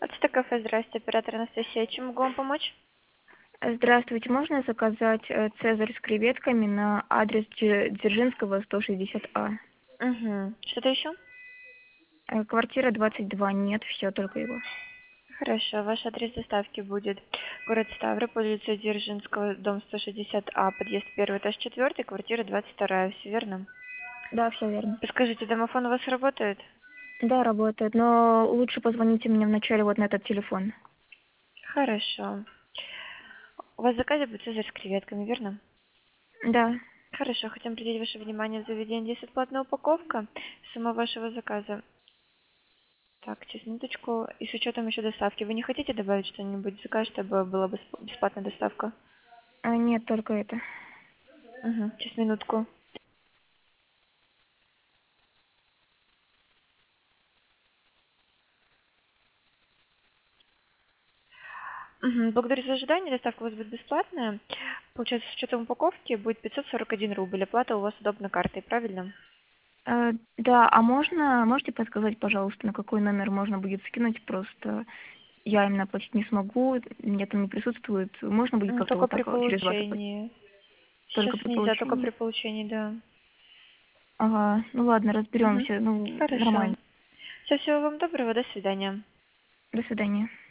Ацтек кафе, здрасте, оператор Анастасия. Чем могу вам помочь? Здравствуйте, можно заказать цезарь с креветками на адрес Дзержинского, 160А? Угу. Что-то еще? Квартира 22, нет, все, только его. Хорошо, ваш адрес доставки будет город Ставрополь, улица Дзержинского, дом 160А, подъезд 1, этаж 4, квартира 22, все верно? Да, все верно. Скажите, домофон у вас работает? Да, работает, но лучше позвоните мне вначале вот на этот телефон. Хорошо. У вас в заказе будет цезарь с креветками, верно? Да. Хорошо, хотим обратить ваше внимание, в заведении действует платная упаковка сама вашего заказа. Так, сейчас минуточку. И с учетом еще доставки. Вы не хотите добавить что-нибудь в заказ, чтобы была бесплатная доставка? Нет, только это. Угу. Сейчас минутку. Мгм. Благодарю за ожидание. Доставка у вас будет бесплатная. Получается, с учетом упаковки будет 541 рубль. Оплата у вас удобно картой, правильно? Да, а можете подсказать, пожалуйста, на какой номер можно будет скинуть? Просто я именно оплатить не смогу, меня там не присутствует. Можно будет как-то Только вот при так через вас оплатить? получении. Сейчас Только при нельзя, только получении? при получении, да. Ага, ну ладно, Мгм. разберемся, ну, Хорошо. нормально. Всего вам доброго. До свидания. До свидания.